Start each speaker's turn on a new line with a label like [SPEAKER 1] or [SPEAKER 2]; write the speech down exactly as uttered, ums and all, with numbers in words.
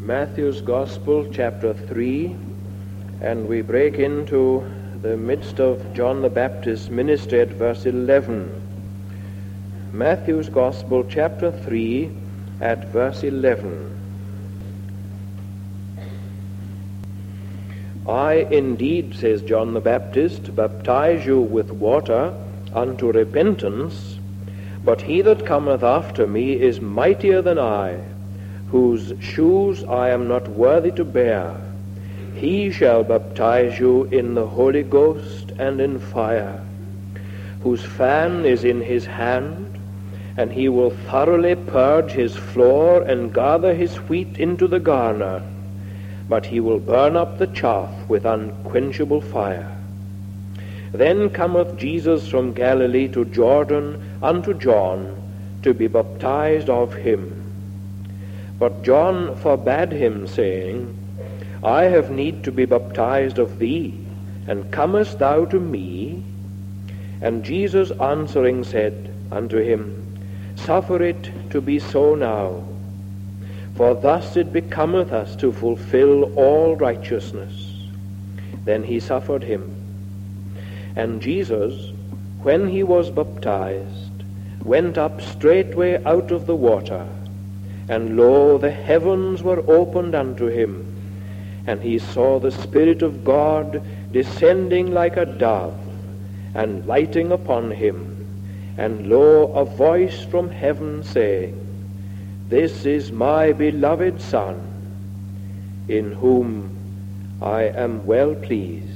[SPEAKER 1] Matthew's Gospel, chapter three, and we break into the midst of John the Baptist's ministry at verse eleven. Matthew's Gospel, chapter three, at verse eleven. I indeed, says John the Baptist, baptize you with water unto repentance, but he that cometh after me is mightier than I, whose shoes I am not worthy to bear. He shall baptize you in the Holy Ghost and in fire, whose fan is in his hand, and he will thoroughly purge his floor and gather his wheat into the garner, but he will burn up the chaff with unquenchable fire. Then cometh Jesus from Galilee to Jordan unto John to be baptized of him. But John forbade him, saying, I have need to be baptized of thee, and comest thou to me? And Jesus answering said unto him, Suffer it to be so now, for thus it becometh us to fulfill all righteousness. Then he suffered him. And Jesus, when he was baptized, went up straightway out of the water, and lo, the heavens were opened unto him, and he saw the Spirit of God descending like a dove, and lighting upon him. And lo, a voice from heaven saying, This is my beloved Son, in whom I am well pleased.